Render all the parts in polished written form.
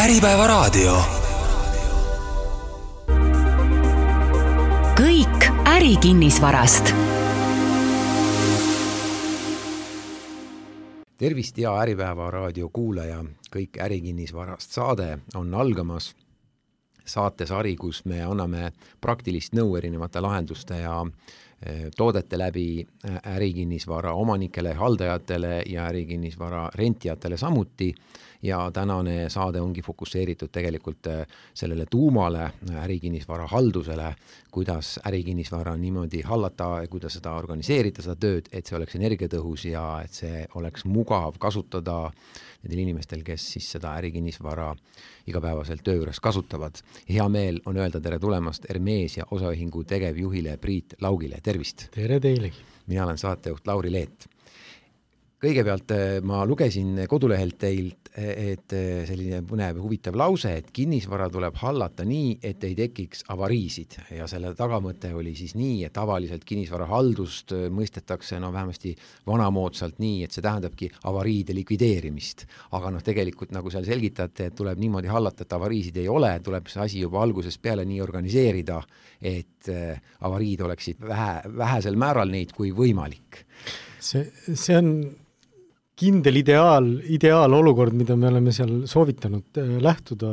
Äripäeva raadio. Kõik ärikinnisvarast. Tervist ja Äripäeva raadio kuulaja. Kõik ärikinnisvarast saade on algamas. Saatesari, kus me anname praktilist nõu erinevate lahenduste ja toodete läbi ärikinnisvara omanikele, haldajatele ja ärikinnisvara rentijatele samuti. Ja tänane saade ongi fokusseeritud tegelikult sellele tuumale ärikinnisvara haldusele, kuidas ärikinnisvara niimoodi hallata, kuidas seda organiseerida, seda tööd, et see oleks energiatõhus ja et see oleks mugav kasutada nendel inimestel, kes siis seda ärikinnisvara igapäevaselt töö juures kasutavad. Hea meel on öelda tere tulemast Hermes ja osaühingu tegevjuhile Priit Laugile. Tervist! Tere teilegi! Mina olen saatejuht Lauri Leet. Kõigepealt ma lugesin kodulehelt teilt, et selline põnev huvitav lause, et kinnisvara tuleb hallata nii, et ei tekiks avariisid. Ja selle tagamõte oli siis nii, et tavaliselt kinnisvara haldust mõistetakse vähemasti vanamoodsalt nii, et see tähendabki avariide likvideerimist. Aga tegelikult nagu seal selgitate, et tuleb niimoodi hallata, et avariisid ei ole, tuleb see asi juba algusest peale nii organiseerida, et avariid oleksid vähesel määral neid kui võimalik. See on kindel ideaal olukord, mida me oleme seal soovitanud lähtuda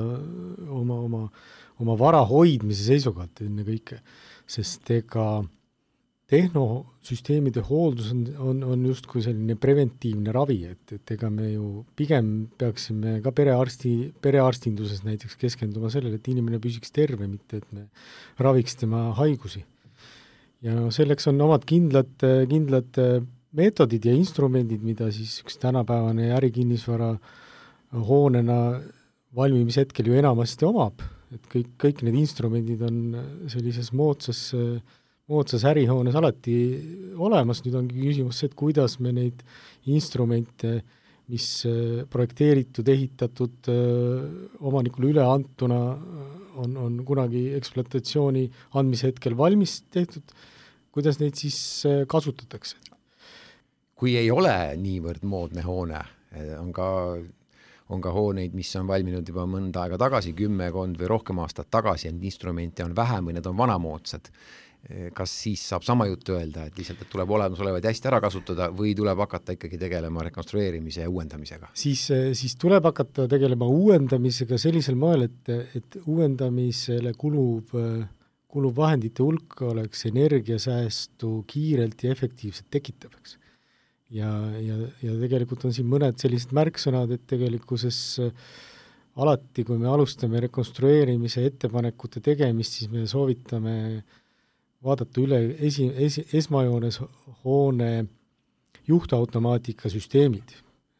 oma vara hoidmise seisukohalt enne kõike, sest ega tehnosüsteemide hooldus on justkui selline preventiivne ravi, et ega me ju pigem peaksime ka perearstinduses näiteks keskenduma sellele, et inimene püsiks terve, mitte et me raviks tema haigusi. Ja selleks on omad kindlad meetodid ja instrumendid, mida siis üks tänapäevane ärikinnisvara hoonena valmimishetkel ju enamasti omab. Et kõik need instrumendid on sellises moodsas ärihoones alati olemas. Nüüd ongi küsimus see, et kuidas me neid instrumente, mis projekteeritud, ehitatud omanikule üle antuna on kunagi ekspluatatsiooni andmise hetkel valmis tehtud, kuidas neid siis kasutatakse. Kui ei ole niivõrd moodne hoone, on ka hooneid, mis on valminud juba mõnda aega tagasi, 10 või rohkem aastat tagasi, ja instrumente on vähem või need on vanamoodsad. Kas siis saab sama juttu öelda, et lihtsalt et tuleb olemasolevaid hästi ära kasutada või tuleb hakata ikkagi tegelema rekonstrueerimise ja uuendamisega? Siis tuleb hakata tegelema uuendamisega sellisel moel, et uuendamisele kuluv vahendite hulk oleks energiasäästu kiirelt ja efektiivselt tekitavaks. Ja tegelikult on siin mõned sellised märksõnad, et tegelikkuses alati, kui me alustame rekonstrueerimise ettepanekute tegemist, siis me soovitame vaadata üle esmajoones hoone juhtautomaatika süsteemid,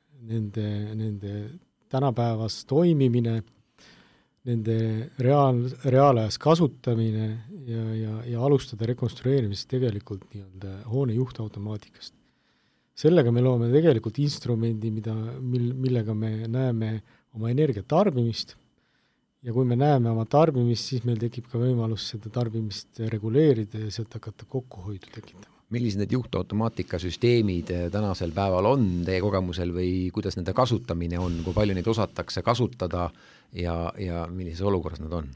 nende tänapäevas toimimine, nende reaalajas kasutamine ja alustada rekonstrueerimist tegelikult nii-öelda hoone juhtautomaatikast. Sellega me loome tegelikult instrumendi, millega me näeme oma energiat tarbimist ja kui me näeme oma tarbimist, siis meil tekib ka võimalus seda tarbimist reguleerida ja sealt hakata kokkuhoidu tekitama. Millised need juhtautomaatika süsteemid tänasel päeval on teie kogemusel või kuidas nende kasutamine on, kui palju neid osatakse kasutada ja millises olukorras nad on?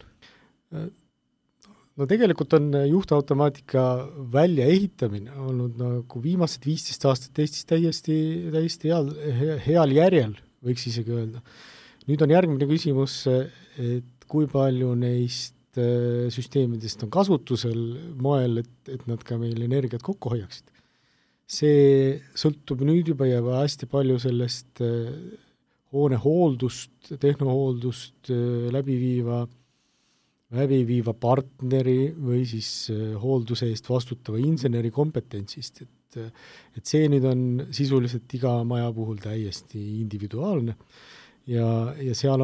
No tegelikult on juhtautomaatika välja ehitamine olnud nagu viimased 15 aastat Eestis täiesti heal järjel, võiks isegi öelda. Nüüd on järgmine küsimus, et kui palju neist süsteemidest on kasutusel moel, et nad ka meil energiat kokku hoiaksid. See sõltub nüüd juba ja hästi palju sellest hoone hooldust, tehnohooldust läbiviiva partneri või siis hoolduse eest vastutava inseneri kompetentsist, et see nüüd on sisuliselt iga maja puhul täiesti individuaalne ja seal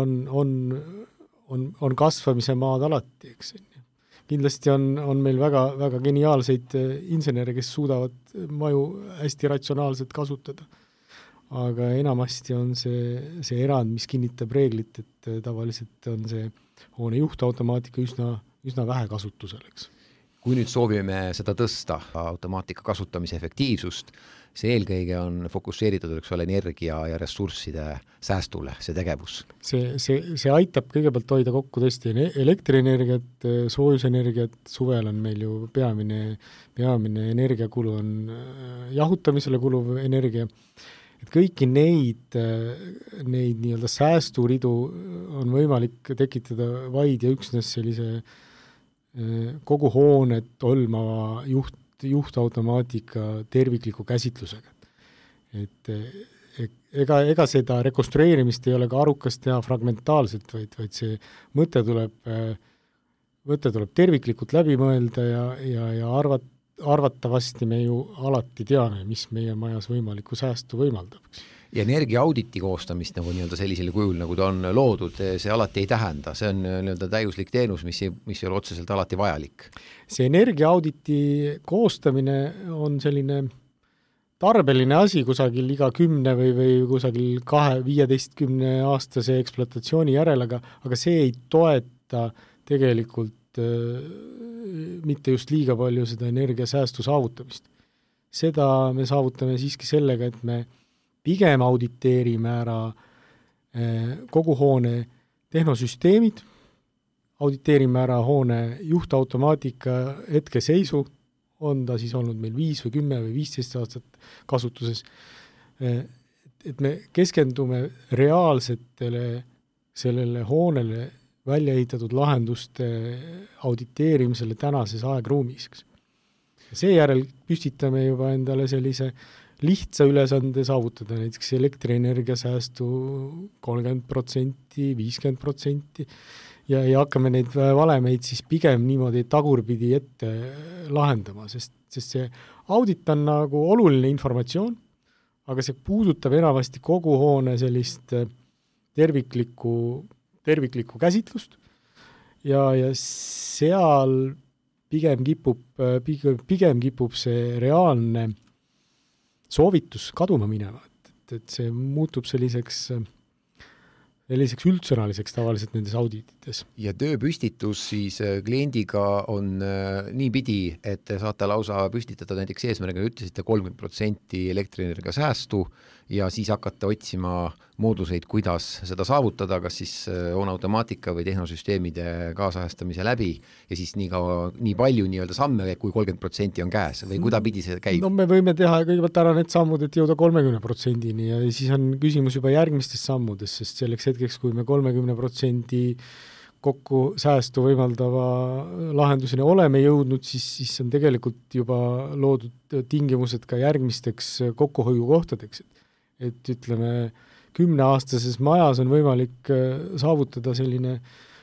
on kasvamise maad alati, eks. Kindlasti on meil väga, väga geniaalseid insenere, kes suudavad maju hästi ratsionaalselt kasutada. Aga enamasti on see erand, mis kinnitab reeglit, et tavaliselt on see hoone juhtautomaatika üsna vähe kasutusel, eks. Kui nüüd soovime seda tõsta, automaatika kasutamise efektiivsust, see eelkõige on fokusseeritud, eks ole, energia ja ressursside säästule, see tegevus. See aitab kõigepealt hoida kokku tõesti elektrienergiat, soojusenergiat, suvel on meil ju peamine energiakulu on jahutamisele kuluv energia, et kõiki neid nii-öelda säästuridu on võimalik tekitada vaid ja üksnes sellise kogu hoonet olmava juhtautomaatika tervikliku käsitlusega. Et ega seda rekonstrueerimist ei ole ka arukas teha fragmentaalselt, vaid see mõte tuleb terviklikult läbi mõelda ja arvatavasti me ju alati teame, mis meie majas võimalikku säästu võimaldab. Ja energiaauditi koostamist nagu nii-öelda sellisel kujul, nagu ta on loodud, see alati ei tähenda, see on nii-öelda täiuslik teenus, mis ei ole otseselt alati vajalik. See energiaauditi koostamine on selline tarbeline asi kusagil iga 10 või kusagil 15 aastase ekspluatatsiooni järel, aga see ei toeta tegelikult mitte just liiga palju seda energiasäästu saavutamist. Seda me saavutame siiski sellega, et me pigem auditeerime ära kogu hoone tehnosüsteemid, auditeerime ära hoone juhtautomaatika hetkeseisu, on ta siis olnud meil 5 või 10 või 15 aastat kasutuses, et me keskendume reaalsetele sellele hoonele välja ehitatud lahenduste auditeerimisele tänases aegruumis. Seejärel püstitame juba endale sellise lihtsa ülesande saavutada näiteks elektrienergia säästu 30%, 50% ja hakkame neid valemeid siis pigem niimoodi tagurpidi ette lahendama, sest see audit on nagu oluline informatsioon, aga see puudutab enamasti kogu hoone sellist terviklikku käsitlust ja seal pigem kipub see reaalne soovitus kaduma minema, et see muutub selliseks üldsõnaliseks tavaliselt nendes auditites. Ja tööpüstitus siis kliendiga on niipidi, et te saate lausa püstitada näiteks eesmärgiga, ütlesite 30% elektrienergia säästu ja siis hakata otsima mooduseid, kuidas seda saavutada, kas siis hoone automaatika või tehnosüsteemide kaasajastamise läbi ja siis nii palju nii-öelda samme, kui 30% on käes või kuidapidi see käib? No me võime teha kõigepealt ära need sammud, et jõuda 30%-ni ja siis on küsimus juba järgmistes sammudes, sest selleks hetkeks, kui me 30% kokku säästu võimaldava lahenduseni oleme jõudnud, siis on tegelikult juba loodud tingimused ka järgmisteks kokkuhoiukohtadeks. Et ütleme, 10-aastases majas on võimalik saavutada selline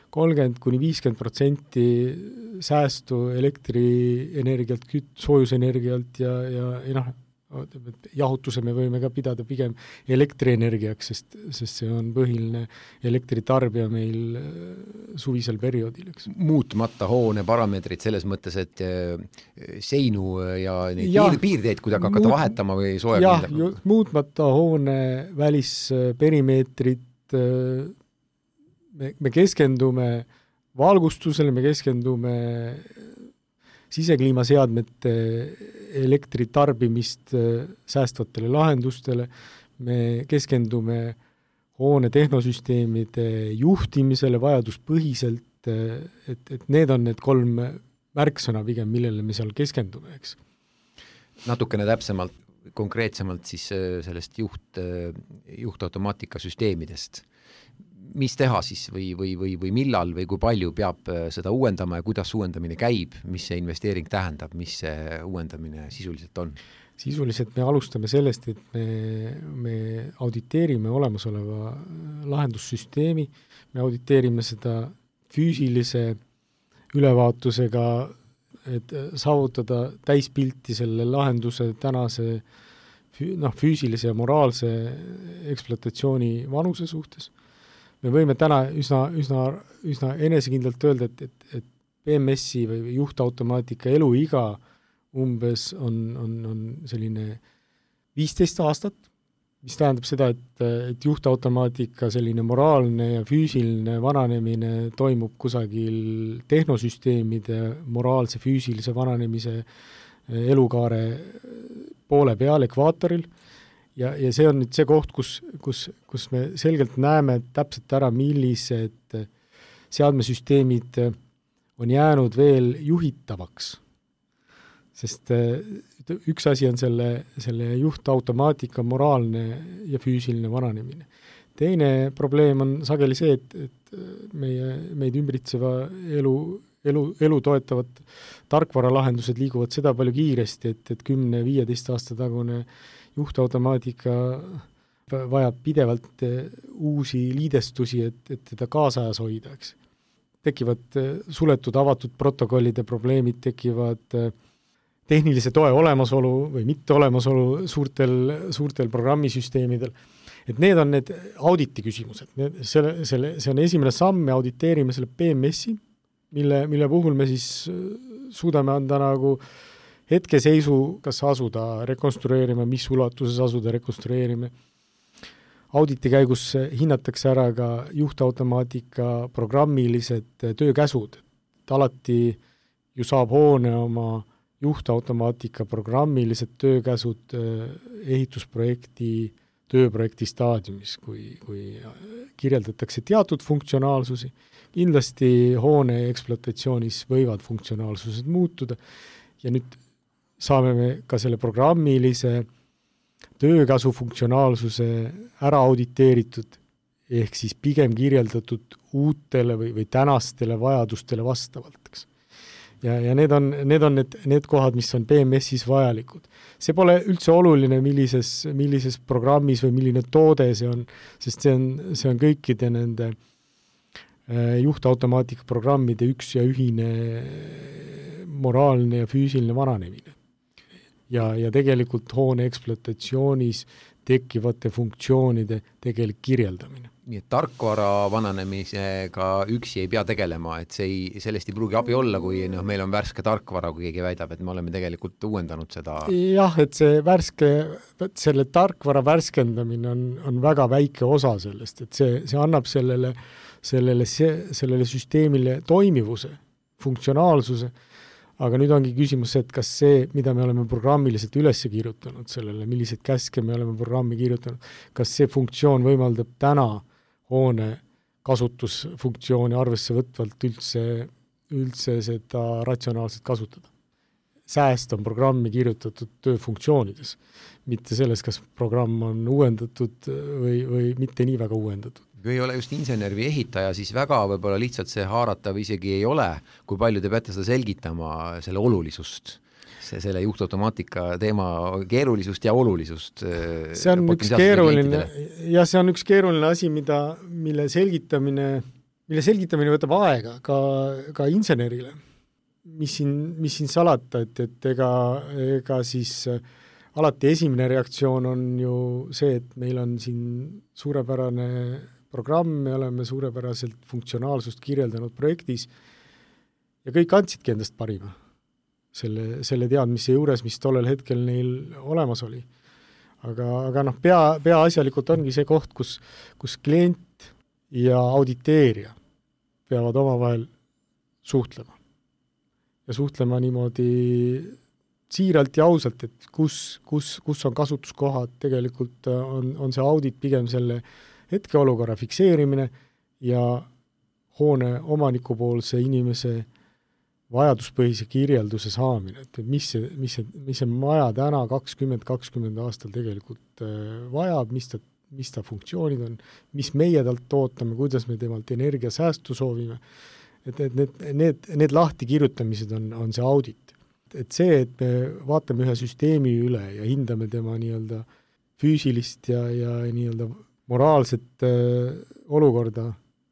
30-50% säästu elektrienergialt, soojusenergialt ja jahutuse me võime ka pidada pigem elektrienergiaks, sest see on põhiline elektritarbija meil suvisel perioodil. Muutmata hoone parameetrid selles mõttes, et seinu ja piirteed kuidagi hakata vahetama või sooja muutmata hoone välisperimeetrit, me keskendume valgustusele, me keskendume sisekliimaseadmete elektritarbimist säästvatele lahendustele, me keskendume hoone tehnosüsteemide juhtimisele vajaduspõhiselt, et need on need 3 märksõna pigem, millele me seal keskendume, eks. Natukene täpsemalt, konkreetsemalt siis sellest juhtautomaatika süsteemidest. Mis teha siis või millal või kui palju peab seda uuendama ja kuidas uuendamine käib, mis see investeering tähendab, mis see uuendamine sisuliselt on? Sisuliselt me alustame sellest, et me auditeerime olemasoleva lahendussüsteemi, me auditeerime seda füüsilise ülevaatusega, et saavutada täispilti selle lahenduse tänase füüsilise ja moraalse ekspluatatsiooni vanuse suhtes. Me võime täna üsna enesekindlalt öelda, et BMS-i või juhtautomaatika eluiga umbes on selline 15 aastat, mis tähendab seda, et juhtautomaatika selline moraalne ja füüsiline vananemine toimub kusagil tehnosüsteemide moraalse füüsilise vananemise elukaare poole peal, ekvaatoril, ja see on nüüd see koht, kus me selgelt näeme täpselt ära, millised seadmesüsteemid on jäänud veel juhitavaks. Sest üks asi on selle juhtautomaatika moraalne ja füüsiline vananemine. Teine probleem on sageli see, et meid ümbritseva elu toetavad tarkvaralahendused liiguvad seda palju kiiresti, et 10-15 aasta tagune juhtautomaatika vajab pidevalt uusi liidestusi, et teda kaasajas hoida, eks. Tekivad suletud, avatud protokollide probleemid, tekivad tehnilise toe olemasolu või mitte olemasolu suurtel programmisüsteemidel. Et need on need auditi küsimused. See on esimene samm, me auditeerime selle PMS-i, mille puhul me siis suudame anda nagu hetkeseisu, kas asuda rekonstrueerima, mis ulatuses asuda rekonstrueerima. Auditi käigus hinnatakse ära ka juhtautomaatika programmilised töökäsud. Alati ju saab hoone oma juhtautomaatika programmilised töökäsud ehitusprojekti, tööprojekti staadiumis, kui kirjeldatakse teatud funktsionaalsusi. Kindlasti hoone ekspluatatsioonis võivad funktsionaalsused muutuda ja nüüd saame me ka selle programmilise töökäsu funktsionaalsuse ära auditeeritud ehk siis pigem kirjeldatud uutele või tänastele vajadustele vastavalt. Ja need on need kohad, mis on PMS-is vajalikud. See pole üldse oluline, millises programmis või milline toode see on, sest see on kõikide nende juhtautomaatika programmide üks ja ühine moraalne ja füüsiline vananemine. Ja tegelikult hoone ekspluatatsioonis tekkivate funktsioonide tegelik kirjeldamine. Nii et tarkvara vananemisega üksi ei pea tegelema, et sellest ei pruugi abi olla, kui meil on värske tarkvara, kui keegi väidab, et me oleme tegelikult uuendanud seda. Jah, et selle tarkvara värskendamine on väga väike osa sellest, et see annab sellele süsteemile toimivuse, funktsionaalsuse, aga nüüd ongi küsimus see, et kas see, mida me oleme programmiliselt üles kirjutanud sellele, milliseid käske me oleme programmi kirjutanud, kas see funktsioon võimaldab täna hoone kasutusfunktsiooni arvesse võtvalt üldse seda ratsionaalselt kasutada. Sääst on programmi kirjutatud tööfunktsioonides, mitte selles, kas programm on uuendatud või mitte nii väga uuendatud. Kui ei ole just insener või ehitaja, siis väga võib-olla lihtsalt see haaratav isegi ei ole, kui palju te peate seda selgitama, selle olulisust, selle juhtautomaatika teema keerulisust ja olulisust. See on üks keeruline asi, mille selgitamine võtab aega ka insenerile. Mis siin salata, et ega siis alati esimene reaktsioon on ju see, et meil on siin suurepärane programm, me oleme suurepäraselt funktsionaalsust kirjeldanud projektis ja kõik andsidki endast parima selle teadmise juures, mis tollel hetkel neil olemas oli. Aga peaasjalikult ongi see koht, kus klient ja auditeerija peavad omavahel suhtlema. Ja suhtlema niimoodi siiralt ja ausalt, et kus on kasutuskohad, tegelikult on see audit pigem selle hetkeolukorra fikseerimine ja hoone omanikupoolse inimese vajaduspõhise kirjelduse saamine, et mis see maja täna 20 aastal tegelikult vajab, mis ta funktsioonid on, mis meie talt ootame, kuidas me temalt energiasäästu soovime, et need lahti kirjutamised on see audit. Et see, et me vaatame ühe süsteemi üle ja hindame tema nii-öelda füüsilist ja nii-öelda moraalset olukorda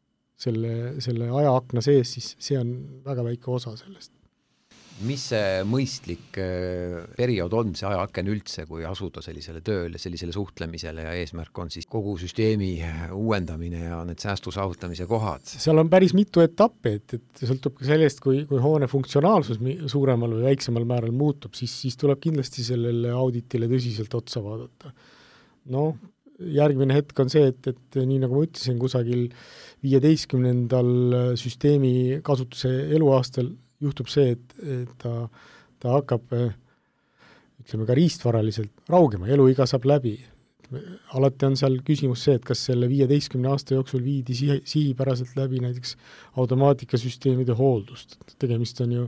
selle ajaakna sees, siis see on väga väike osa sellest. Mis see mõistlik periood on, see ajaaken üldse, kui asuda sellisele tööle, sellisele suhtlemisele ja eesmärk on siis kogu süsteemi uuendamine ja need säästu saavutamise kohad? Seal on päris mitu etappi, et sõltub ka sellest, kui hoone funktsionaalsus suuremal või väiksemal määral muutub, siis tuleb kindlasti sellele auditile tõsiselt otsa vaadata. Järgmine hetk on see, et nii nagu ma ütlesin, kusagil 15. süsteemi kasutuse eluaastal juhtub see, et ta hakkab ütleme ka riistvaraliselt raugema, eluiga saab läbi. Alati on seal küsimus see, et kas selle 15 aasta jooksul viidi sihipäraselt läbi näiteks automaatikasüsteemide hooldust. Tegemist on ju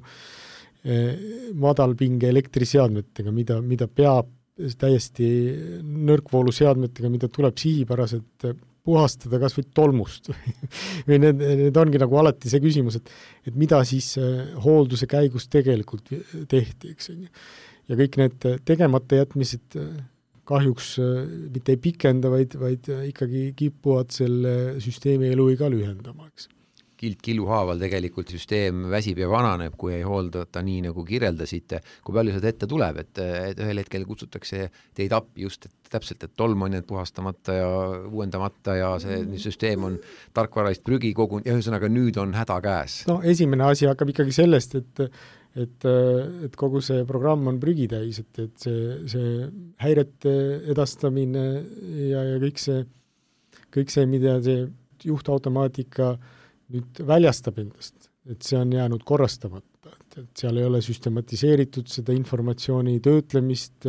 madalpinge elektriseadmetega, mida peab täiesti nõrkvooluseadmetega, mida tuleb sihipäraselt puhastada kas või tolmust. või need ongi nagu alati see küsimus, et mida siis hoolduse käigus tegelikult tehti, eks. Ja kõik need tegemata jätmised kahjuks mitte ei pikenda, vaid ikkagi kipuvad selle süsteemi eluiga lühendama, eks. Killuhaaval tegelikult süsteem väsib ja vananeb, kui ei hooldata nii, nagu kirjeldasite. Kui palju seda ette tuleb, et ühel hetkel kutsutakse teid appi just täpselt, et tolm on puhastamata ja uuendamata ja see süsteem on tarkvaralist prügi kogunud ja ühesõnaga nüüd on häda käes. No esimene asi hakkab ikkagi sellest, et kogu see programm on prügitäis, et see häirete edastamine ja kõik see, mida see juhtautomaatika nüüd väljastab endast, et see on jäänud korrastamata, et seal ei ole süstematiseeritud seda informatsiooni töötlemist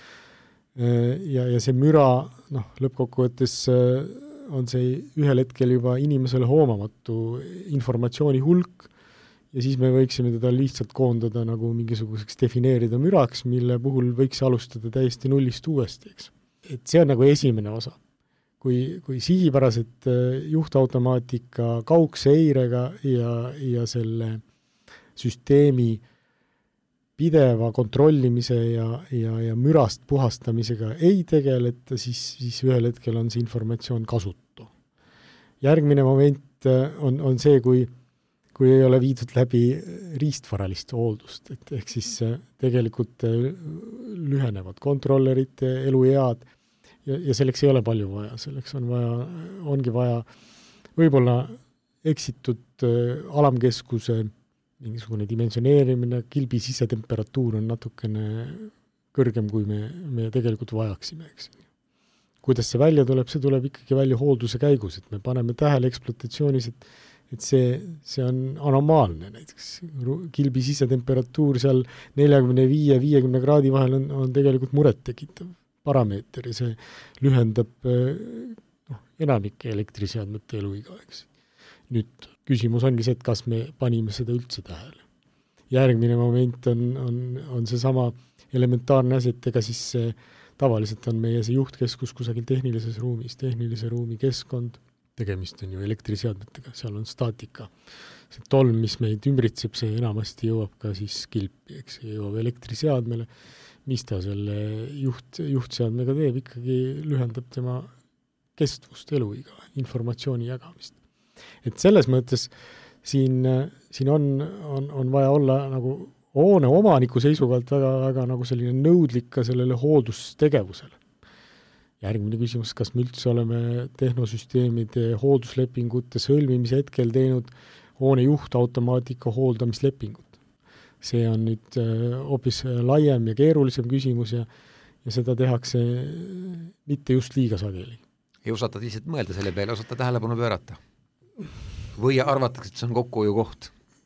ja see müra, lõppkokkuvõttes on see ühel hetkel juba inimesele hoomamatu informatsiooni hulk ja siis me võiksime teda lihtsalt koondada nagu mingisuguseks defineerida müraks, mille puhul võiks alustada täiesti nullist uuesti, eks. Et see on nagu esimene osa. Kui sihipärased juhtautomaatika kaugseirega ja selle süsteemi pideva kontrollimise ja mürast puhastamisega ei tegeleta, siis ühel hetkel on see informatsioon kasutu. Järgmine moment on see, kui ei ole viidud läbi riistvaralist hooldust, ehk siis tegelikult lühenevad kontrollerite eluead, ja selleks ei ole palju vaja, selleks ongi vaja võib-olla eksitud alamkeskuse mingisugune dimensioneerimine, kilbi sisetemperatuur on natukene kõrgem, kui me tegelikult vajaksime, eks. Kuidas see välja tuleb? See tuleb ikkagi välja hoolduse käigus, et me paneme tähele ekspluatatsioonis, et see on anomaalne näiteks. Kilbi sisetemperatuur seal 45-50 kraadi vahel on tegelikult muret tekitav parameeter ja see lühendab enamike elektriseadmete eluiga, eks. Nüüd küsimus ongi see, et kas me panime seda üldse tähele. Järgmine moment on see sama elementaarne asi, et ega siis tavaliselt on meie see juhtkeskus kusagil tehnilise ruumi keskkond, tegemist on ju elektriseadmetega, seal on staatika. See tolm, mis meid ümbritseb, see enamasti jõuab ka siis kilpi, eks, jõuab elektriseadmele, mis ta selle juhtseadmega teeb, ikkagi lühendab tema kestvust, eluiga, informatsiooni jagamist. Et selles mõttes siin on vaja olla nagu hoone omaniku seisukohalt väga nagu selline nõudlik ka sellele hooldustegevusele. Järgmine küsimus, kas me üldse oleme tehnosüsteemide hoolduslepingute sõlmimise hetkel teinud hoone juhtautomaatika hooldamislepingut. See on nüüd hoopis laiem ja keerulisem küsimus ja seda tehakse mitte just liiga sageli. Ei osata lihtsalt mõelda selle peale, osata tähelepanu pöörata. Või arvatakse, et see on kokkuhoiu koht?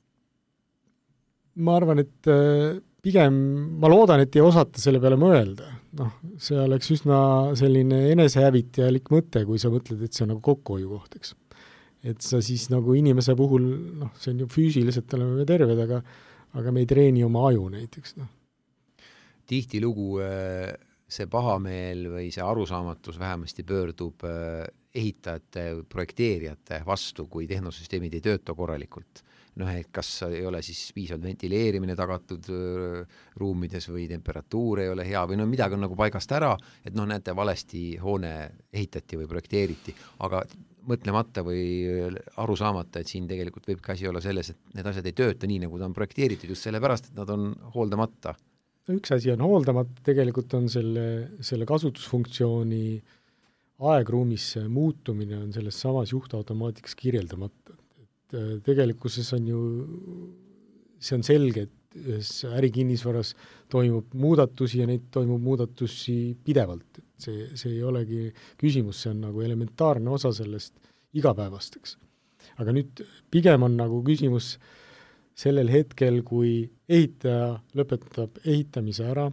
Ma arvan, et pigem ma loodan, et ei osata selle peale mõelda. See oleks üsna selline enesehävitjalik mõte, kui sa mõtled, et see on nagu kokkuhoiu koht, eks. Et sa siis nagu inimese puhul, see on ju füüsiliselt oleme me terved, aga me ei treeni oma aju näiteks. Tihtilugu see pahameel või see arusaamatus vähemasti pöördub ehitajate, projekteerijate vastu, kui tehnosüsteemid ei tööta korralikult. Et kas ei ole siis piisavalt ventileerimine tagatud ruumides või temperatuur ei ole hea või midagi on nagu paigast ära, et näete, valesti hoone ehitati või projekteeriti, aga mõtlemata või aru saamata, et siin tegelikult võib ka asi olla selles, et need asjad ei tööta nii, nagu ta on projekteeritud just sellepärast, et nad on hooldamata. Üks asi on hooldamata, tegelikult on selle kasutusfunktsiooni aegruumis muutumine on selles samas juhtautomaatikas kirjeldamata. Tegelikkuses on ju, see on selge, et ühes ärikinnisvaras toimub muudatusi ja neid toimub muudatusi pidevalt. See ei olegi küsimus, see on nagu elementaarne osa sellest igapäevasteks. Aga nüüd pigem on nagu küsimus sellel hetkel, kui ehitaja lõpetab ehitamise ära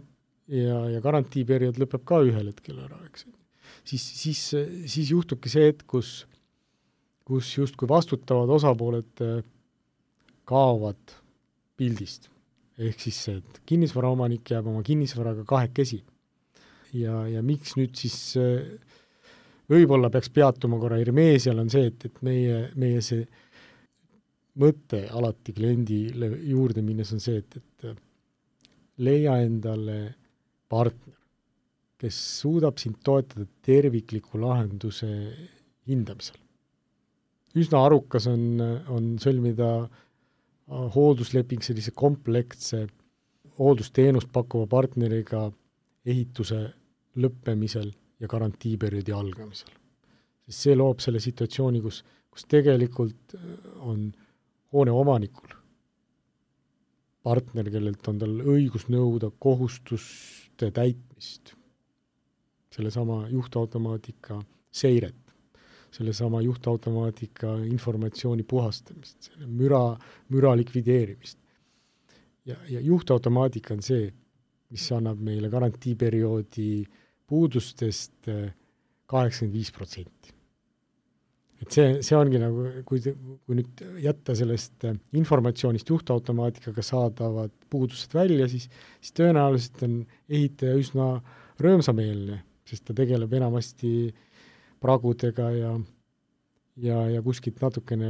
ja garantiiperiood lõpeb ka ühel hetkel ära, eks. Siis juhtubki see, et kus justkui vastutavad osapooled kaovad pildist. Ehk siis see, et kinnisvaraomanik jääb oma kinnisvaraga kahekesi. Ja miks nüüd siis võib-olla peaks peatuma korra Hermesial on see, et meie see mõte alati kliendile juurde minnes on see, et leia endale partner, kes suudab sind toetada tervikliku lahenduse hindamisel. Üsna arukas on sõlmida hooldusleping sellise kompleksse hooldusteenust pakkuva partneriga ehituse lõppemisel ja garantiiperioodi algamisel. Sest see loob selle situatsiooni, kus tegelikult on hoone omanikul partner, kellelt on tal õigus nõuda kohustuste täitmist, sellesama juhtautomaatika seiret, sellesama juhtautomaatika informatsiooni puhastamist, selle müra likvideerimist. Ja juhtautomaatika on see, mis annab meile garantiiperioodi puudustest 85%. Et see ongi nagu, kui nüüd jätta sellest informatsioonist juhtautomaatikaga saadavad puudused välja, siis tõenäoliselt on ehitaja üsna rõõmsameelne, sest ta tegeleb enamasti pragudega ja kuskilt natukene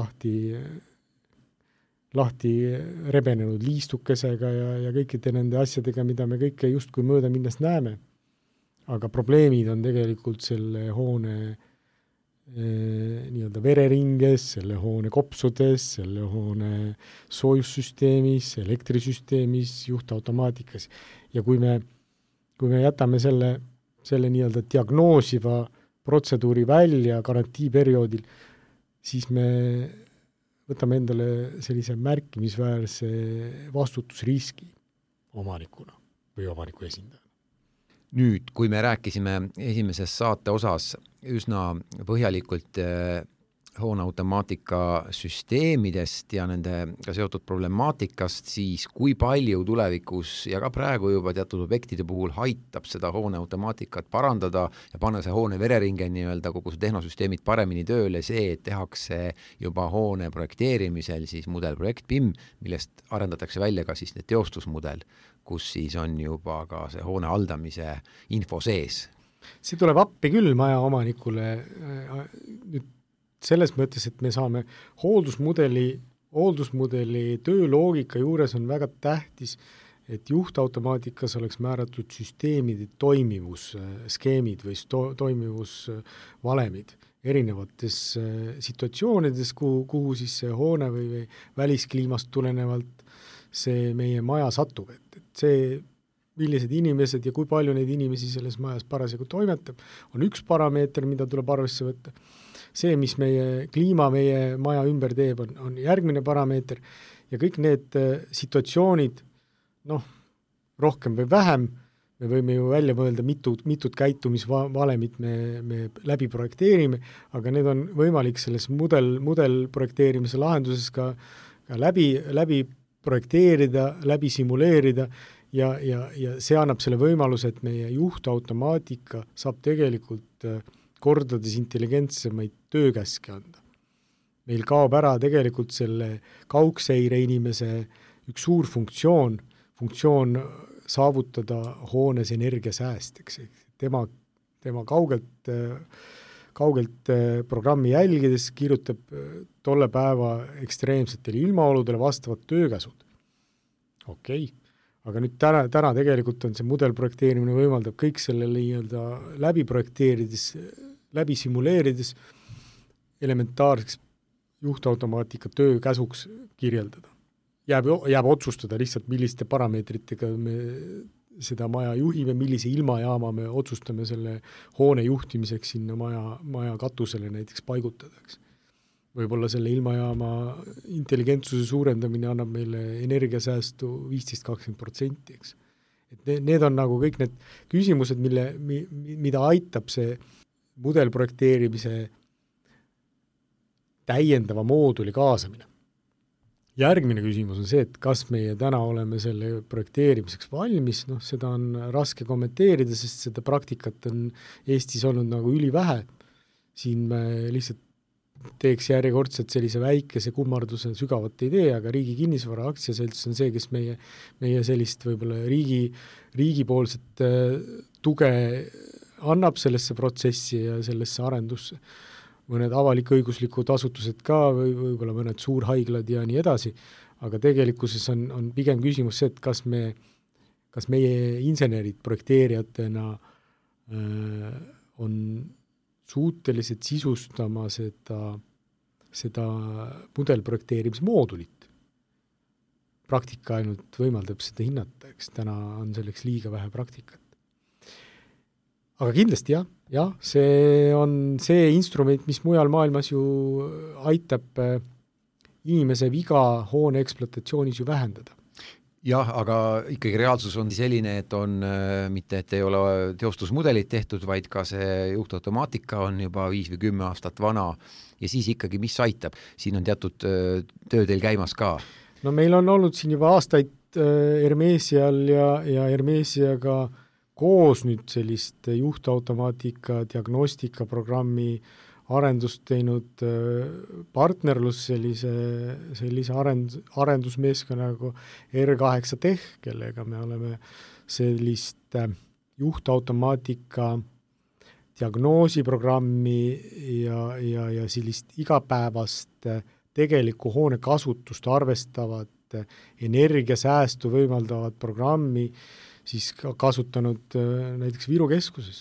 lahti rebenenud liistukesega ja kõikide nende asjadega, mida me kõike justkui mööda minnes näeme. Aga probleemid on tegelikult selle hoone nii-öelda vereringes, selle hoone kopsudes, selle hoone soojussüsteemis, elektrisüsteemis, juhtautomaatikas. Ja kui me jätame selle nii-öelda diagnoosiva protseduuri välja garantiiperioodil, siis me võtame endale sellise märkimisväärse vastutusriski omanikuna või omaniku esindajana. Nüüd, kui me rääkisime esimeses saate osas üsna põhjalikult hoone automaatika süsteemidest ja nendega seotud problemaatikast, siis kui palju tulevikus ja ka praegu juba teatud objektide puhul aitab seda hoone automaatikat parandada ja panna see hoone vereringe nii-öelda kogu see tehnosüsteemid paremini tööle, see, et tehakse juba hoone projekteerimisel siis mudelprojekt BIM, millest arendatakse välja ka siis teostusmudel, kus siis on juba ka see hoone haldamise info sees. See tuleb appi küll maja omanikule nüüd selles mõttes, et me saame hooldusmudeli tööloogika juures on väga tähtis, et juhtautomaatikas oleks määratud süsteemide toimivusskeemid või toimivusvalemid erinevates situatsioonides, kuhu siis see hoone või väliskliimast tulenevalt see meie maja satub. Et see, millised inimesed ja kui palju neid inimesi selles majas parasjagu toimetab, on üks parameeter, mida tuleb arvesse võtta. See, mis meie kliima meie maja ümber teeb, on järgmine parameeter ja kõik need situatsioonid, rohkem või vähem, me võime ju välja mõelda mitut käitumisvalemit me läbi projekteerime, aga need on võimalik selles mudel projekteerimise lahenduses ka läbi projekteerida, läbi simuleerida ja see annab selle võimaluse, et meie juhtautomaatika saab tegelikult kordades intelligentsemaid töökäske anda. Meil kaob ära tegelikult selle kaugseire inimese üks suur funktsioon saavutada hoones energiasäästeks. Tema kaugelt programmi jälgides kirjutab tolle päeva ekstreemsetele ilmaoludele vastavad töökäsud. Okei. Aga nüüd täna tegelikult on see mudelprojekteerimine võimaldab kõik sellele nii-öelda läbi projekteerides, läbi simuleerides elementaarseks juhtautomaatika töökäsuks kirjeldada. Jääb otsustada lihtsalt, milliste parameetritega me seda maja juhime, millise ilmajaama me otsustame selle hoone juhtimiseks sinna maja katusele näiteks paigutada. Võib-olla selle ilmajaama intelligentsuse suurendamine annab meile energiasäästu 15-20%, eks. Et need on nagu kõik need küsimused, mida aitab see mudelprojekteerimise täiendava mooduli kaasamine. Järgmine küsimus on see, et kas meie täna oleme selle projekteerimiseks valmis, seda on raske kommenteerida, sest seda praktikat on Eestis olnud nagu ülivähe. Siin me lihtsalt teeks järjekordselt sellise väikese kummarduse, sügavat ei tee, aga Riigi Kinnisvara Aktsiaselts on see, kes meie sellist võib-olla riigipoolset tuge annab sellesse protsessi ja sellesse arendusse. Mõned avalik-õiguslikud asutused ka või võib-olla mõned suurhaiglad ja nii edasi, aga tegelikkuses on pigem küsimus see, et kas meie insenerid projekteerijatena on suutelised sisustama seda mudelprojekteerimismoodulit. Praktika ainult võimaldab seda hinnata, eks täna on selleks liiga vähe praktikat. Aga kindlasti jah, see on see instrument, mis mujal maailmas ju aitab inimese viga hoone ekspluatatsioonis ju vähendada. Jah, aga ikkagi reaalsus on selline, et on mitte, et ei ole teostusmudelid tehtud, vaid ka see juhtautomaatika on juba 5 või 10 aastat vana ja siis ikkagi, mis aitab? Siin on teatud töö teil käimas ka. No meil on olnud siin juba aastaid Hermesial ja Hermesiaga koos nüüd sellist juhtautomaatika diagnostikaprogrammi arendust teinud partnerlus sellise arendusmeeskonna nagu R8 Tech, kellega me oleme sellist juhtautomaatika diagnoosiprogrammi ja sellist igapäevast tegelikku hoone kasutust arvestavat energiasäästu võimaldavat programmi siis kasutanud näiteks Viru keskuses.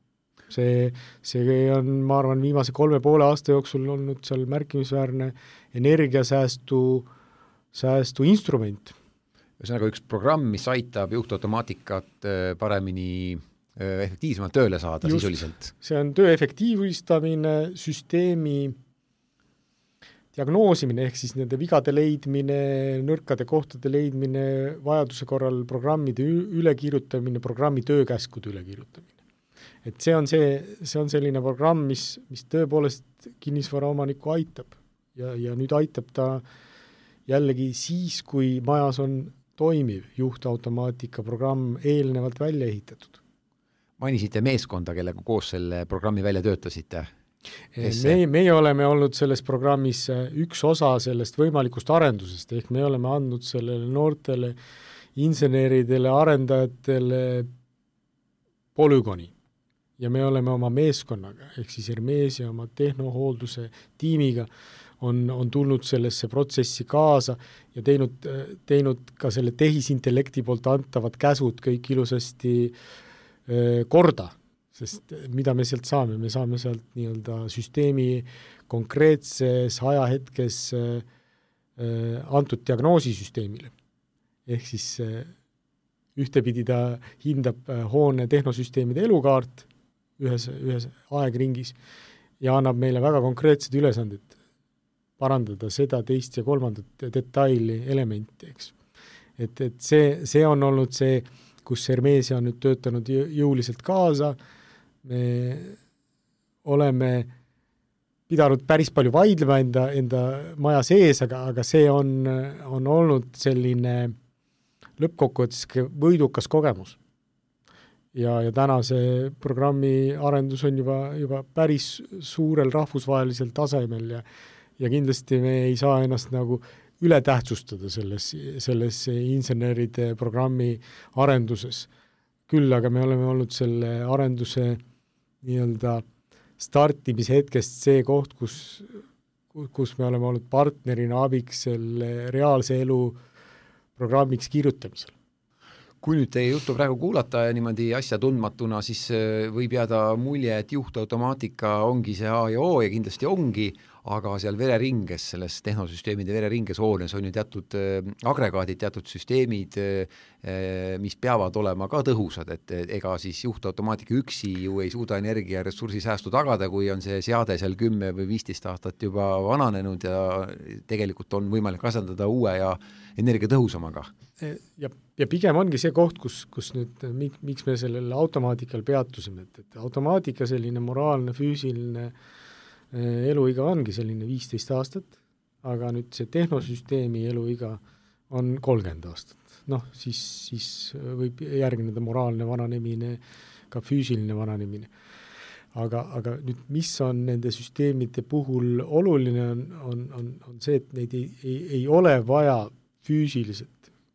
See on, ma arvan, viimase 3,5 aasta jooksul olnud seal märkimisväärne energiasäästu instrument. Ühesõnaga üks programm, mis aitab juhtautomaatikat paremini efektiivsemalt tööle saada sisuliselt. See on töö efektiivistamine, süsteemi diagnoosimine ehk siis nende vigade leidmine, nõrkade kohtade leidmine, vajaduse korral programmide ülekirjutamine, programmi töökäskude ülekirjutamine. Et see on selline programm, mis tõepoolest kinnisvara omanikku aitab ja nüüd aitab ta jällegi siis, kui majas on toimiv juhtautomaatika programm eelnevalt välja ehitatud. Mainisite meeskonda, kellega koos selle programmi välja töötasite? Meie oleme olnud selles programmis üks osa sellest võimalikust arendusest, ehk me oleme andnud sellele noortele inseneridele, arendajatele polügoni ja me oleme oma meeskonnaga, ehk siis Hermesia oma tehnohoolduse tiimiga on tulnud sellesse protsessi kaasa ja teinud ka selle tehisintellekti poolt antavad käsud kõik ilusasti korda. Sest mida me sealt saame? Me saame sealt nii-öelda süsteemi konkreetses ajahetkes antud diagnoosisüsteemile. Ehk siis ühtepidi ta hindab hoone tehnosüsteemide elukaart ühes aegringis ja annab meile väga konkreetsed ülesanded parandada seda, teist ja kolmandat detaili elementi, eks. Et see on olnud see, kus Hermesia on nüüd töötanud jõuliselt kaasa. Me oleme pidanud päris palju vaidlema enda maja sees, aga see on olnud selline lõppkokkuvõttes võidukas kogemus. Ja täna see programmi arendus on juba päris suurel rahvusvahelisel tasemel ja kindlasti me ei saa ennast nagu üle tähtsustada selles inseneride programmi arenduses. Küll aga me oleme olnud selle arenduse nii-öelda startimise hetkest see koht, kus me oleme olnud partnerina abiks selle reaalse elu programmiks kirjutamisel. Kui nüüd teie juttu praegu kuulata ja niimoodi asja tundmatuna, siis võib jääda mulje, et juhtautomaatika ongi see A ja O ja kindlasti ongi, aga seal vereringes, selles tehnosüsteemide vereringes hoones on ju teatud agregaadid, teatud süsteemid, mis peavad olema ka tõhusad, et ega siis juhtautomaatika üksi ju ei suuda energia ja ressursisäästu tagada, kui on see seade seal 10 või 15 aastat juba vananenud ja tegelikult on võimalik asendada uue ja energiatõhusamaga. Ja pigem ongi see koht, kus nüüd, miks me sellele automaatikal peatusime, et automaatika selline moraalne, füüsiline eluiga ongi selline 15 aastat, aga nüüd see tehnosüsteemi eluiga on 30 aastat. Siis võib järgneda moraalne vananemine, ka füüsiline vananemine. Aga nüüd, mis on nende süsteemide puhul oluline, on see, et neid ei ole vaja füüsiliselt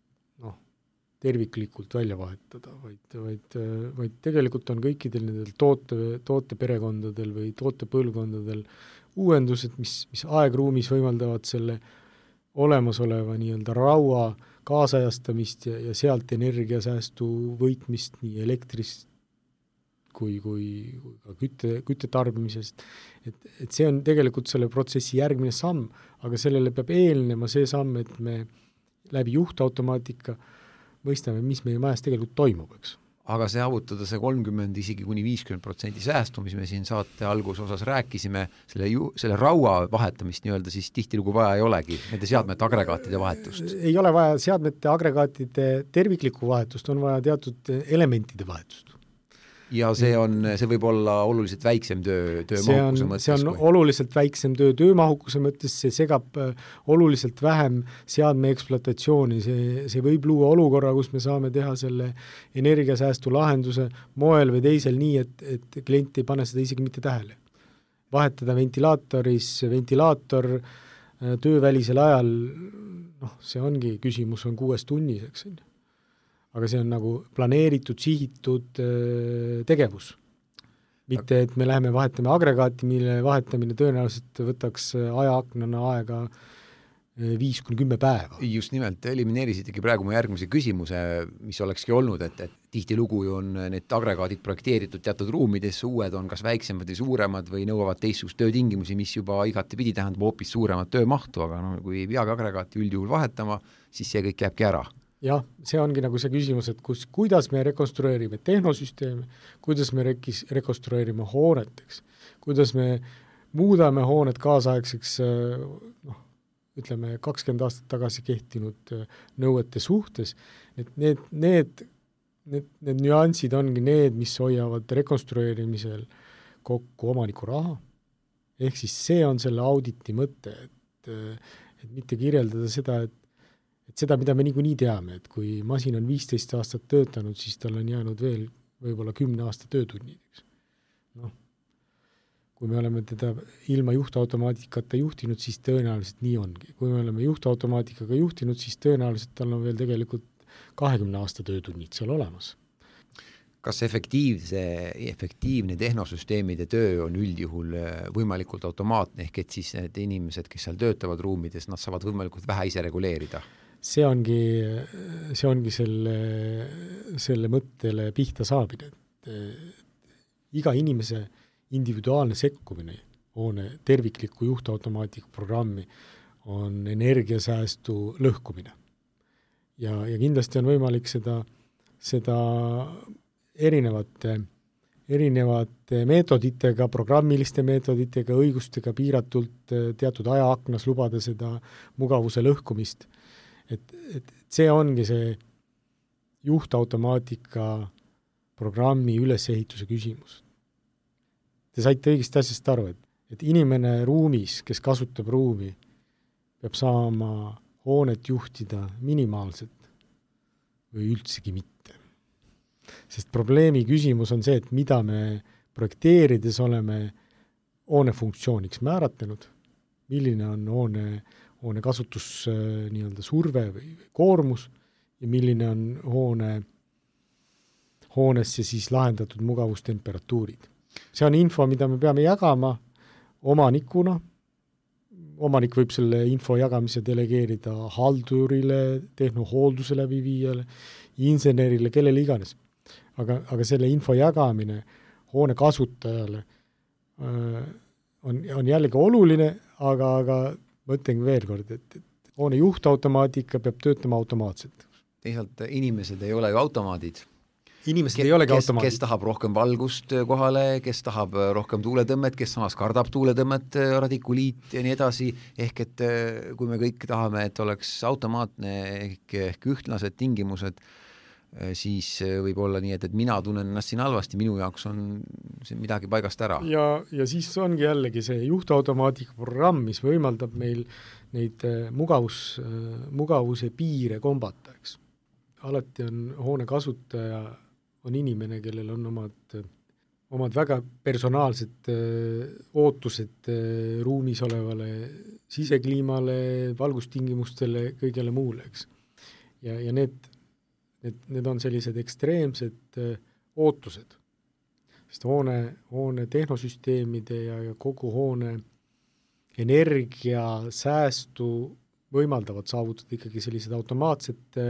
terviklikult välja vahetada, vaid tegelikult on kõikidel nendel tooteperekondadel või tootepõlvkondadel uuendused, mis aegruumis võimaldavad selle olemasoleva nii-öelda raua kaasajastamist ja sealt energiasäästu võitmist nii elektrist kui ka kütte tarbimisest. Et see on tegelikult selle protsessi järgmine samm, aga sellele peab eelnema see samm, et me läbi juhtautomaatika mõistame, mis meie majas tegelikult toimub, eks. Aga see saavutada see 30, isegi kuni 50% säästu, mis me siin saate algusosas rääkisime, selle raua vahetamist nii-öelda siis tihtilugu vaja ei olegi, nende seadmete agregaatide vahetust. Ei ole vaja seadmete agregaatide terviklikku vahetust, on vaja teatud elementide vahetust. Ja see võib olla oluliselt väiksem töömahukuse mõttes. See on oluliselt väiksem töömahukuse mõttes, see segab oluliselt vähem seadme ekspluatatsiooni, see võib luua olukorra, kus me saame teha selle energiasäästu lahenduse moel või teisel nii, et klient ei pane seda isegi mitte tähele. Vahetada ventilaator töövälisel ajal, see ongi küsimus, on 6 tunnis, eks. Aga see on nagu planeeritud, sihitud tegevus. Mitte, et me läheme vahetame agregaati, mille vahetamine tõenäoliselt võtaks ajaaknana aega 5-10 päeva. Just nimelt, elimineerisitegi praegu mu järgmise küsimuse, mis olekski olnud, et tihtilugu on need agregaadid projekteeritud teatud ruumides, uued on kas väiksemad või suuremad või nõuavad teistsugust töötingimusi, mis juba igatepidi tähendab hoopis suuremat töömahtu, aga kui ei peagi agregaati üldjuhul vahetama, siis see kõik jääbki ära. Jah, see ongi nagu see küsimus, et kuidas me rekonstrueerime tehnosüsteemi, kuidas me rekonstrueerime hooneteks, kuidas me muudame hooned kaasaegseks, ütleme 20 aastat tagasi kehtinud nõuete suhtes, et need nüansid ongi need, mis hoiavad rekonstrueerimisel kokku omaniku raha. Ehk siis see on selle auditi mõte, et mitte kirjeldada seda, et seda, mida me niikuinii teame, et kui masin on 15 aastat töötanud, siis tal on jäänud veel võib-olla 10 aasta töötunnid. Kui me oleme teda ilma juhtautomaatikata juhtinud, siis tõenäoliselt nii ongi. Kui me oleme juhtautomaatikaga juhtinud, siis tõenäoliselt tal on veel tegelikult 20 aasta töötunnid seal olemas. Kas efektiivne tehnosüsteemide töö on üldjuhul võimalikult automaatne, ehk et siis need inimesed, kes seal töötavad ruumides, nad saavad võimalikult vähe ise reguleerida? See ongi selle mõttele pihta saabine. Iga inimese individuaalne sekkumine hoone tervikliku juhtautomaatika programmi on energiasäästu lõhkumine. Ja kindlasti on võimalik seda erinevate meetoditega, programmiliste meetoditega, õigustega piiratult teatud ajaaknas lubada seda mugavuse lõhkumist. Et see ongi see juhtautomaatika programmi ülesehituse küsimus. Te saite õigesti asjast aru, et inimene ruumis, kes kasutab ruumi, peab saama hoonet juhtida minimaalselt või üldsegi mitte. Sest probleemi küsimus on see, et mida me projekteerides oleme hoone funktsiooniks määratlenud, milline on hoone kasutus nii-öelda surve või koormus ja milline on hoonesse siis lahendatud mugavustemperatuurid. See on info, mida me peame jagama omanikuna. Omanik võib selle info jagamise delegeerida haldurile, tehnohoolduse läbiviijale, insenerile, kellele iganes. Aga selle info jagamine hoone kasutajale on jällegi oluline, aga mõtlen veel kord, et hoone juhtautomaatika peab töötama automaatselt. Teisalt inimesed ei ole ju automaadid. Inimesed ei olegi automaadid. Kes tahab rohkem valgust kohale, kes tahab rohkem tuuletõmmet, kes samas kardab tuuletõmmet, radikuliit ja nii edasi. Ehk et kui me kõik tahame, et oleks automaatne ehk ühtlased tingimused siis võib olla nii, et mina tunnen ennast siin halvasti, minu jaoks on see midagi paigast ära. Ja siis ongi jällegi see juhtautomaatika programm, mis võimaldab meil neid mugavuse piire kombata, eks. Alati on hoone kasutaja, on inimene, kellel on omad väga personaalsed ootused ruumis olevale sisekliimale, valgustingimustele, kõigele muule, eks. Ja need on sellised ekstreemsed ootused, sest hoone tehnosüsteemide ja kogu hoone energia säästu võimaldavad saavutada ikkagi sellised automaatsed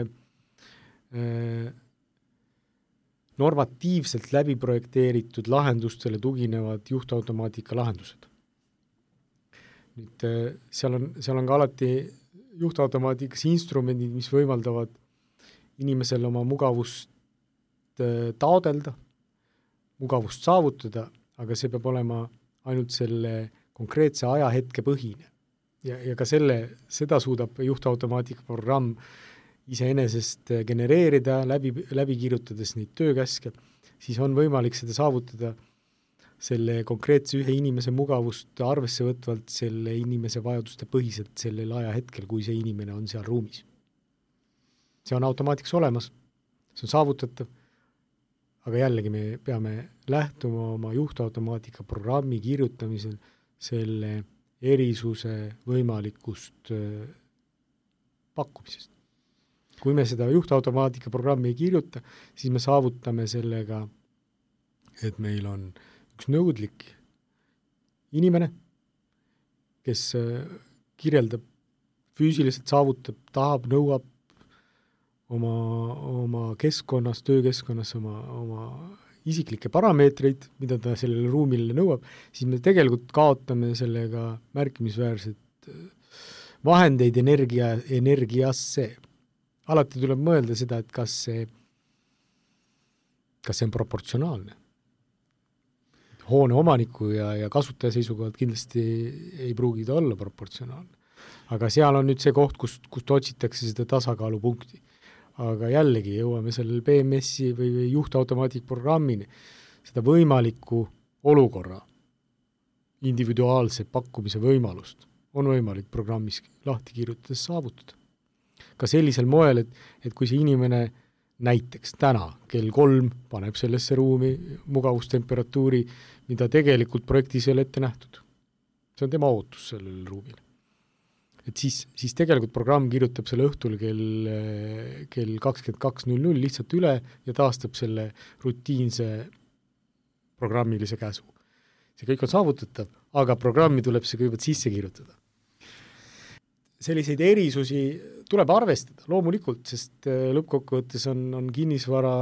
normatiivselt läbi projekteeritud lahendustele tuginevad juhtautomaatika lahendused. Nüüd seal on ka alati juhtautomaatikas instrumendid, mis võimaldavad inimesel oma mugavust taodelda, mugavust saavutada, aga see peab olema ainult selle konkreetse ajahetke põhine. Ja ka seda suudab juhtautomaatika programm iseenesest genereerida, läbi kirjutades neid töökäske, siis on võimalik seda saavutada selle konkreetse ühe inimese mugavust arvesse võtvalt selle inimese vajaduste põhiselt sellel ajahetkel, kui see inimene on seal ruumis. See on automaatikas olemas, see on saavutatav, aga jällegi me peame lähtuma oma juhtautomaatika programmi kirjutamisel selle erisuse võimalikust pakkumisest. Kui me seda juhtautomaatika programmi ei kirjuta, siis me saavutame sellega, et meil on üks nõudlik inimene, kes kirjeldab, füüsiliselt saavutab, tahab, nõuab oma keskkonnas, töökeskkonnas oma isiklikke parameetreid, mida ta sellele ruumile nõuab, siis me tegelikult kaotame sellega märkimisväärset vahendeid energiasse. Alati tuleb mõelda seda, et kas see on proportsionaalne. Hoone omaniku ja kasutaja seisukohalt kindlasti ei pruugi ta olla proportsionaalne. Aga seal on nüüd see koht, kust otsitakse seda tasakaalupunkti. Aga jällegi jõuame sellel BMS-i või juhtautomaatik programmini seda võimaliku olukorra individuaalse pakkumise võimalust on võimalik programmis lahti kirjutades saavutada. Ka sellisel moel, et kui see inimene näiteks täna kell 3 paneb sellesse ruumi mugavustemperatuuri, mida tegelikult projektis ei ole ette nähtud. See on tema ootus sellele ruumile. Et siis tegelikult programm kirjutab selle õhtul kell 22.00 lihtsalt üle ja taastab selle rutiinse programmilise käsu. See kõik on saavutatav, aga programmi tuleb see kõigepealt sisse kirjutada. Selliseid erisusi tuleb arvestada, loomulikult, sest lõppkokkuvõttes on kinnisvara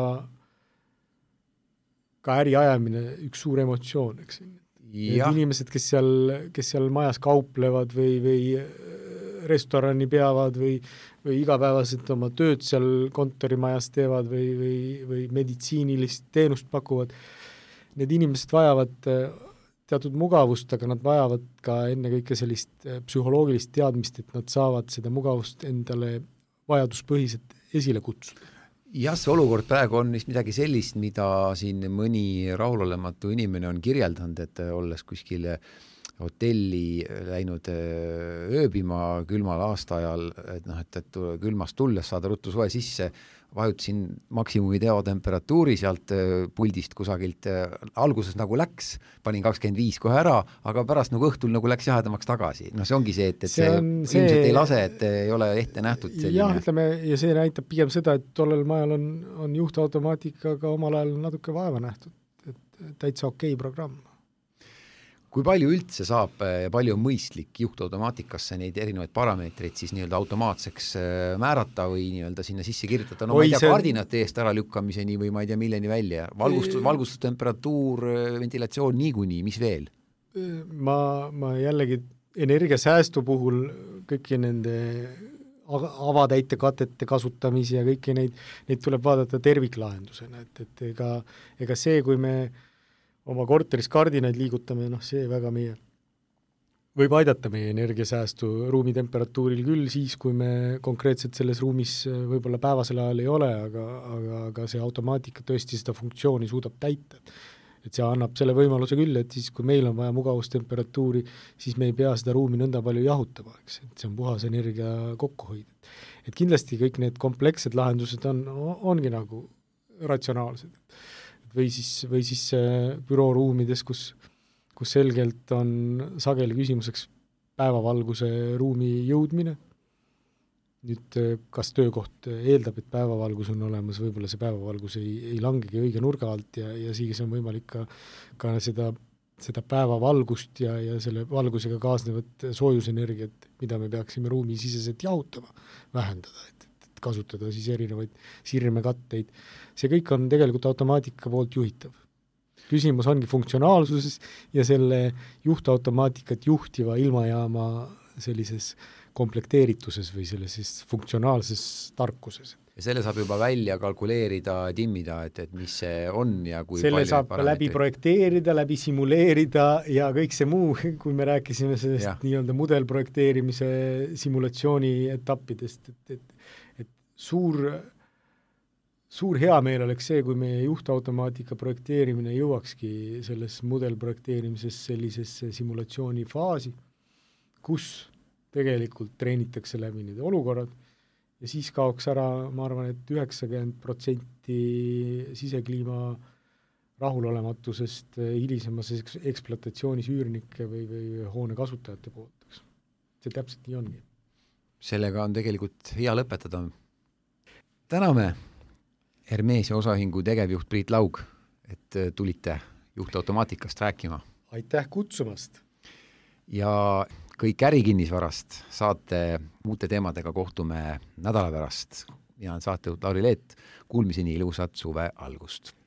ka äri ajamine üks suur emotsioon, eks. Inimesed, kes seal majas kauplevad või restorani peavad või igapäevaselt oma tööd seal kontorimajas teevad või meditsiinilist teenust pakuvad, need inimesed vajavad teatud mugavust, aga nad vajavad ka ennekõike sellist psühholoogilist teadmist, et nad saavad seda mugavust endale vajaduspõhiselt esile kutsuda. Jah, see olukord praegu on vist midagi sellist, mida siin mõni rahulolematu inimene on kirjeldanud, et olles kuskil hotelli läinud ööbima külmal aastaajal, et külmast tulles saada ruttu soe sisse, vajutasin maksimumi teotemperatuuri sealt puldist kusagilt, alguses nagu läks, panin 25 kohe ära, aga pärast nagu õhtul nagu läks jahedamaks tagasi. No see ongi see, et see ilmselt ei lase, et ei ole ette nähtud selline. Jah, ütleme, ja see näitab pigem seda, et tollel majal on juhtautomaatikaga omal ajal natuke vaeva nähtud, et täitsa okei programm. Kui palju üldse saab ja palju on mõistlik juhtautomaatikasse neid erinevaid parameetreid siis nii-öelda automaatseks määrata või nii-öelda sinna sisse kirjutada? No ma ei tea, kardinate eest ära lükkamiseni või ma ei tea, milleni välja. Valgustustemperatuur, ventilatsioon niikuinii, mis veel? Ma jällegi energiasäästu puhul kõiki nende avatäitekatete kasutamisi ja kõiki neid tuleb vaadata terviklahendusena, et ega see, kui me oma korteris kardinaid liigutame, see väga meie võib aidata meie energiasäästu ruumitemperatuuril küll siis, kui me konkreetselt selles ruumis võib-olla päevasel ajal ei ole, aga see automaatika tõesti seda funktsiooni suudab täita. Et see annab selle võimaluse küll, et siis kui meil on vaja mugavustemperatuuri, siis me ei pea seda ruumi nõnda palju jahutama, eks, et see on puhas energia kokkuhoid. Et kindlasti kõik need komplekssed lahendused ongi nagu ratsionaalsed. Või siis bürooruumides, kus selgelt on sageli küsimuseks päevavalguse ruumi jõudmine. Nüüd, kas töökoht eeldab, et päevavalgus on olemas, võib-olla see päevavalgus ei langegi õige nurga alt ja siis on võimalik ka seda päevavalgust ja selle valgusega kaasnevat soojusenergiat, mida me peaksime ruumisiseselt jahutama, vähendada, et kasutada siis erinevaid sirmekatteid. See kõik on tegelikult automaatika poolt juhitav. Küsimus ongi funktsionaalsuses ja selle juhtautomaatikat juhtiva ilmajaama sellises komplekteerituses või sellises funktsionaalses tarkuses. Ja selle saab juba välja kalkuleerida, timmida, et mis see on ja kui selle saab läbi projekteerida, läbi simuleerida ja kõik see muu, kui me rääkisime sellest nii-öelda mudelprojekteerimise simulatsiooni etappidest, et suur heameel oleks see, kui meie juhtautomaatika projekteerimine jõuakski selles mudelprojekteerimises sellisesse simulatsioonifaasi, kus tegelikult treenitakse läbi need olukorrad ja siis kaoks ära, ma arvan, et 90% sisekliima rahulolematusest hilisemas ekspluatatsioonis üürnike või hoone kasutajate poolt. See täpselt nii ongi. Sellega on tegelikult hea lõpetada. Täname Hermesia osaühingu tegevjuht Priit Laug, et tulite juhtautomaatikast rääkima. Aitäh kutsumast! Ja kõik ärikinnisvarast saate uute teemadega kohtume nädala pärast. Mina olen saatejuht Lauri Leet. Kuulmiseni ilusat suve algust!